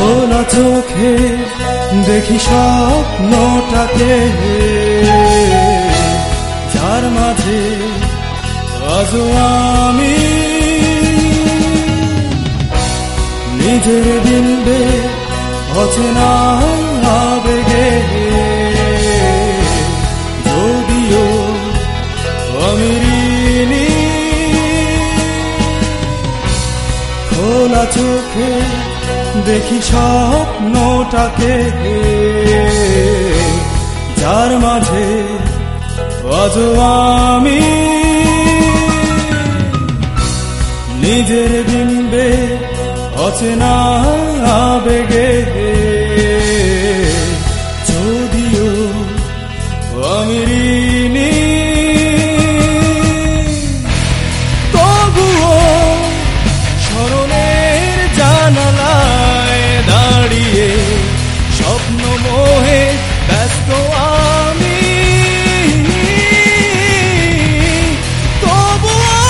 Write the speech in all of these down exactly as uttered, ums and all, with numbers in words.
খোলা চোখে দেখি স্বপ্নটাকে, যার মাঝে আজও আমি নিজের বিন্দে অচেনা আবেগে, যদিও আমি ঋণী। খোলা চোখে দেখি স্বপ্নটাকে, যার মাঝে আজও আমি নিজের বিম্বে অচেনা আবেগে, যদিও আমি ঋণী। তবুও স্মরণের জানালায় দাঁড়িয়ে স্বপ্ন মোহে ব্যস্ত আমি। তবুও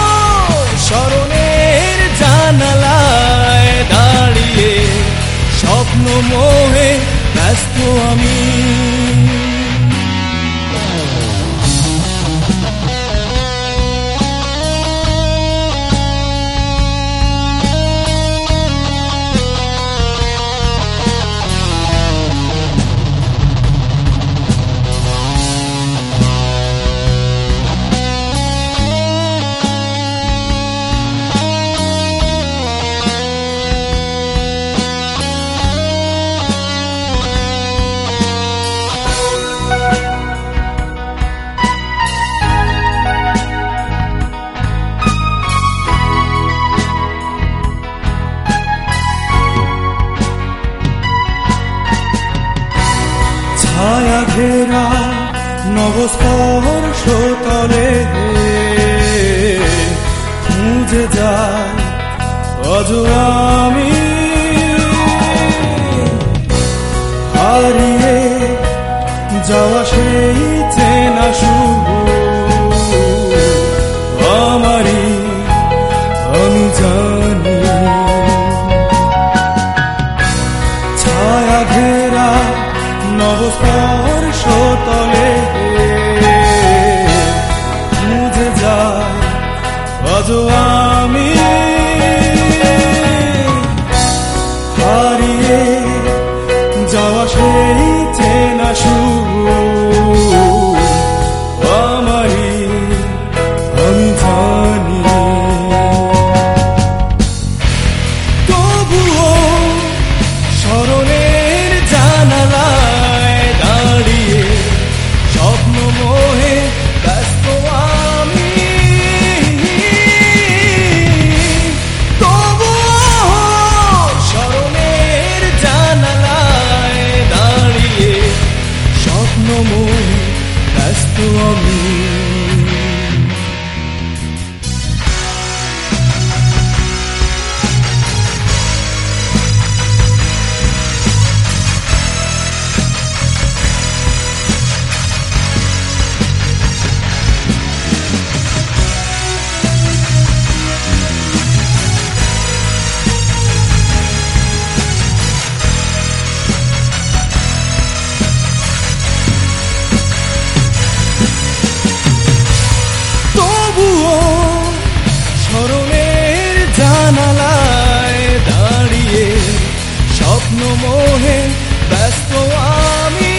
স্মরণের জানালায় দাঁড়িয়ে স্বপ্ন মোহে ব্যস্ত আমি। ছায়া ঘেরা নবস্পর্শ তলে খুঁজে যায় আজও আমি, হারিয়ে যাওয়া সেই চেনা সুর আমারই আমি জানি। ছায়া ঘেরা নবস্পর্শ তলে খুঁজে যায় আজও আমি, হারিয়ে যাওয়া সেই চেনা সুর আমারই আমি জানি। তবুও স্মরণের জানালায় দাঁড়িয়ে স্বপ্ন মোহে ব্যস্ত আমি। তবুও স্মরণের জানালায় দাঁড়িয়ে স্বপ্ন মোহে ব্যস্ত আমি। তবুও স্মরণের জানালায় দাঁড়িয়ে স্বপ্ন মোহে ব্যস্ত আমি।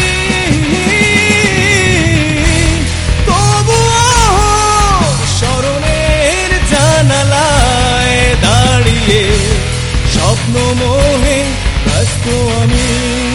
তবুও স্মরণের জানালায় দাঁড়িয়ে স্বপ্ন মোহে ব্যস্ত আমি।